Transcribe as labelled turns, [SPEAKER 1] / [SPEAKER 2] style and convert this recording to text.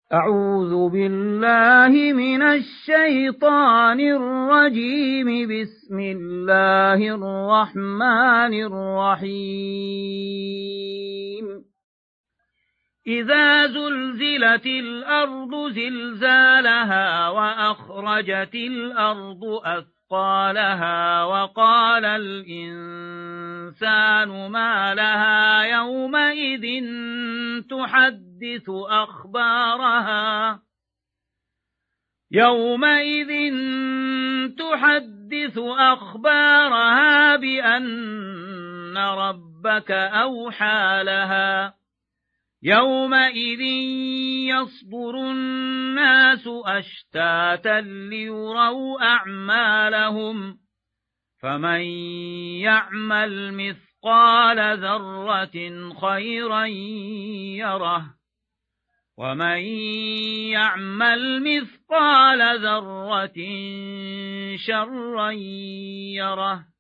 [SPEAKER 1] أعوذ بالله من الشيطان الرجيم. بسم الله الرحمن الرحيم. إذا زلزلت الأرض زلزالها وأخرجت الأرض أثقالها وقال الإنسان ما لها يومئذ تحدث أخبارها بأن ربك أوحى لها. يومئذ يصدر الناس أشتاتا ليروا أعمالهم، فمن يعمل مثقال ذرة خيرا يره، ومن يعمل مثقال ذرة شرا يره.